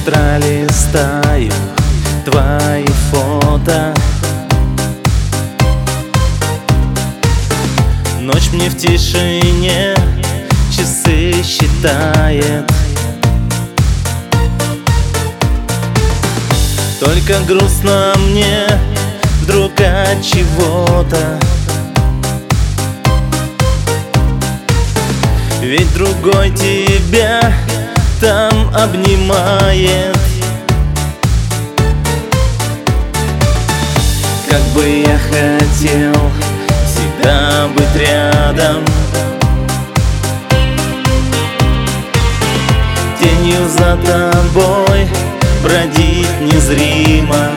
пролистаю твои фото. Ночь мне в тишине часы считает. Только грустно мне вдруг от чего-то. Ведь другой тебя там обнимает. Как бы я хотел всегда быть рядом, тенью за тобой бродить незримо.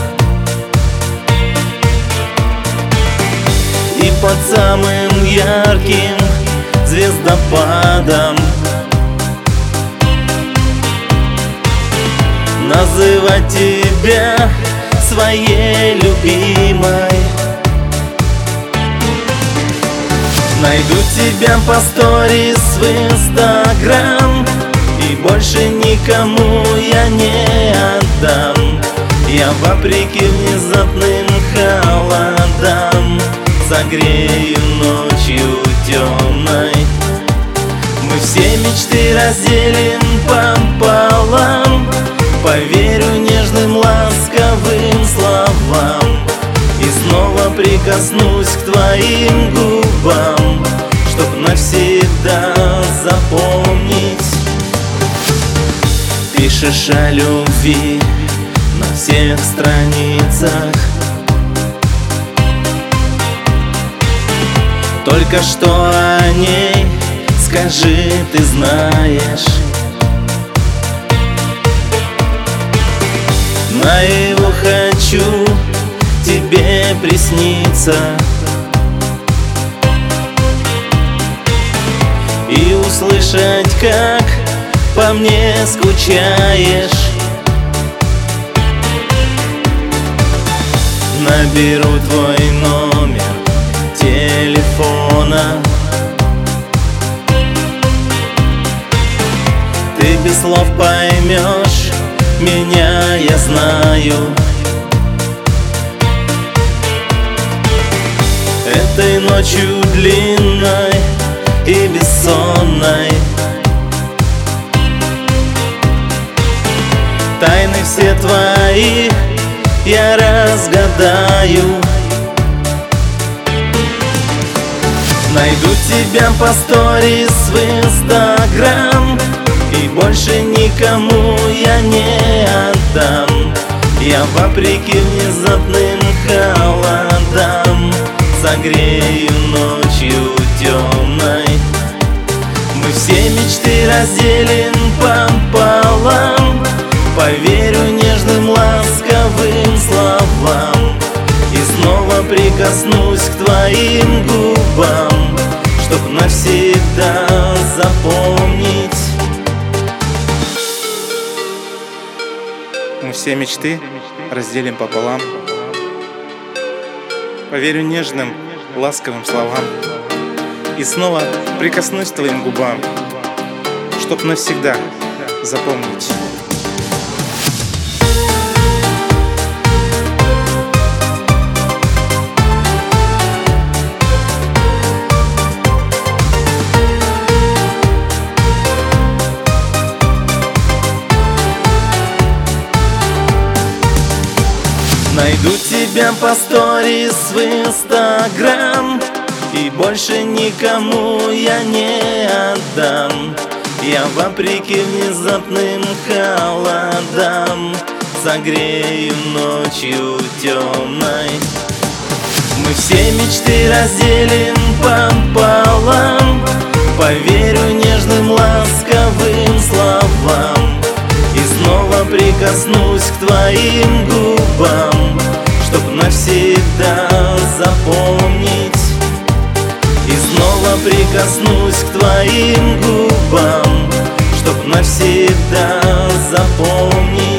И под самым ярким звездопадом называть тебя своей любимой. Найду тебя по сторис в Инстаграм и больше никому я не отдам. Я вопреки внезапным холодам согрею ночью темной. Мы все мечты разделим пополам. Поверю нежным ласковым словам и снова прикоснусь к твоим губам, чтоб навсегда запомнить. Пишешь о любви на всех страницах, только что о ней скажи, ты знаешь. Наяву хочу тебе присниться и услышать, как по мне скучаешь. Наберу твой номер телефона, ты без слов поймешь меня, я знаю. Этой ночью длинной и бессонной тайны все твои я разгадаю. Найду тебя по сторис в Инстаграм и больше никому я не отдам. Я вопреки внезапным холодам согрею ночью темной. Мы все мечты разделим пополам. Поверю нежным ласковым словам и снова прикоснусь к твоим губам, чтоб навсегда запомнить. Мы все мечты разделим пополам. Поверю нежным, ласковым словам и снова прикоснусь к твоим губам, чтоб навсегда запомнить. Найду тебя по сторис в Инстаграм и больше никому я не отдам. Я вопреки внезапным холодам согрею ночью темной. Мы все мечты разделим пополам. Поверю нежным ласковым словам и снова прикоснусь к твоим губам, чтоб навсегда запомнить. И снова прикоснусь к твоим губам, чтоб навсегда запомнить.